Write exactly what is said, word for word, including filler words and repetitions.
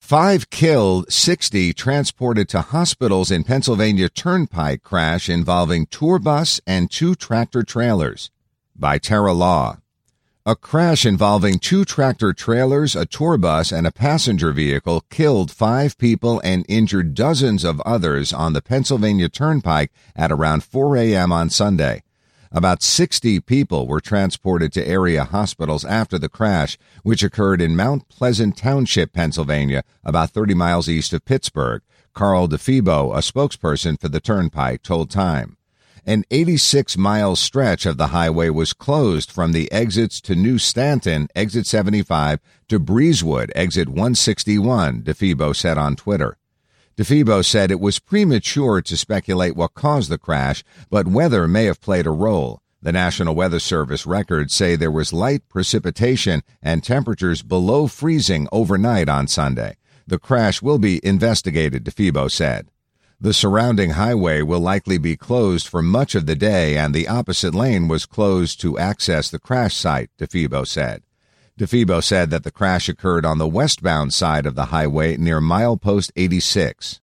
Five killed, sixty transported to hospitals in Pennsylvania Turnpike crash involving tour bus and two tractor-trailers. By Tara Law. A crash involving two tractor-trailers, a tour bus, and a passenger vehicle killed five people and injured dozens of others on the Pennsylvania Turnpike at around four a.m. on Sunday. About sixty people were transported to area hospitals after the crash, which occurred in Mount Pleasant Township, Pennsylvania, about thirty miles east of Pittsburgh. Carl DeFebo, a spokesperson for the Turnpike, told Time. An eighty-six mile stretch of the highway was closed from the exits to New Stanton, exit seventy-five, to Breezewood, exit one sixty-one, DeFebo said on Twitter. DeFebo said it was premature to speculate what caused the crash, but weather may have played a role. The National Weather Service records say there was light precipitation and temperatures below freezing overnight on Sunday. The crash will be investigated, DeFebo said. The surrounding highway will likely be closed for much of the day, and the opposite lane was closed to access the crash site, DeFebo said. DeFebo said that the crash occurred on the westbound side of the highway near milepost eighty-six.